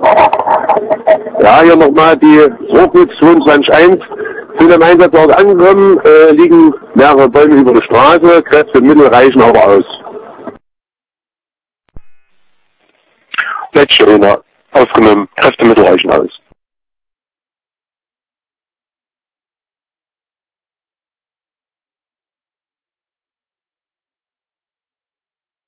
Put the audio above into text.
Ja, hier nochmal die Rohrputz 22.1 sind im Einsatzort angekommen, liegen mehrere Bäume über der Straße, Kräfte Mittel reichen aber aus. Letzte Arena aufgenommen, Kräfte Mittel reichen aus.